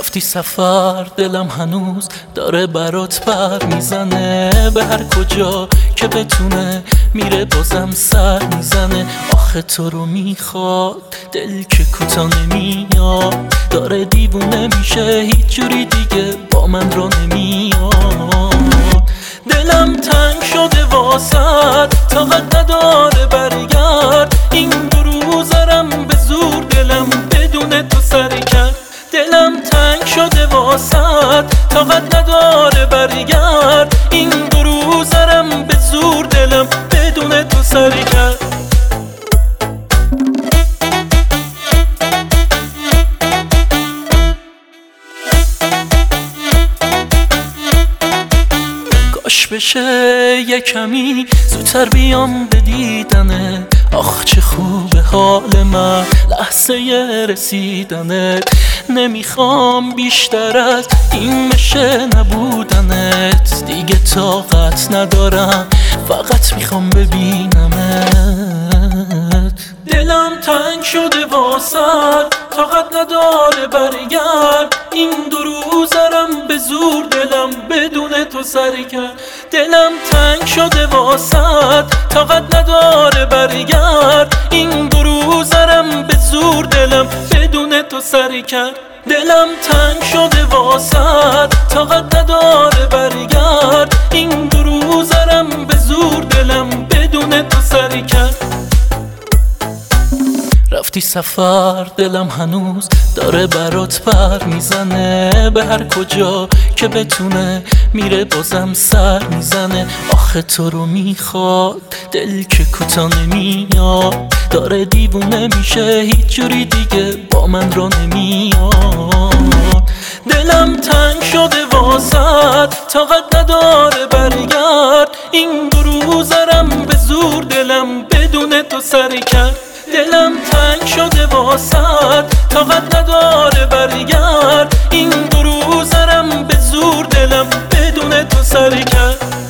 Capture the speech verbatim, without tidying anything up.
رفتی سفر دلم هنوز داره برات پر میزنه، به هر کجا که بتونه میره بازم سر میزنه. آخه تو رو میخواد دل که کوتا نمیاد، داره دیوونه میشه هیچ جوری دیگه با من رو نمیاد. دلم تنگ شده واسد طاقت نداره برگرد، این دو روزارم به زور دلم بدون تو سر کرد. دلم تنگ شده واسد طاقت نداره برگرد، این دو روزارم به زور دلم بدون تو سر کرد. کاش بشه یه کمی زودتر بیام به دیدنه، آخ چه خوبه حال من لحظه رسیدنت. نمیخوام بیشتر از این بشه نبودنت، دیگه طاقت ندارم فقط میخوام ببینمت. دلم تنگ شده واسد طاقت نداره برگرد، این دو روزارم به زور دلم بدون تو سر کرد. دلم تنگ شده واسد طاقت نداره برگرد، این دو روزارم به زور دلم بدون تو سر کرد. دلم تنگ شده واسد طاقت نداره برگرد، این دو روزارم به زور دلم بدون تو سر کرد. رفتی سفر دلم هنوز داره برات پر میزنه، به هر کجا که بتونه میره بازم سر میزنه. آخه تو رو میخواد دل که کوتا نمیاد، داره دیوونه میشه هیچ جوری دیگه با من رو نمیاد. دلم تنگ شده واسد طاقت نداره برگرد، این دو روزارم به زور دلم بدون تو سر کرد. دلم تنگ شده واسد طاقت نداره برگرد، این دو روزارم به زور دلم بدون تو سر کرد.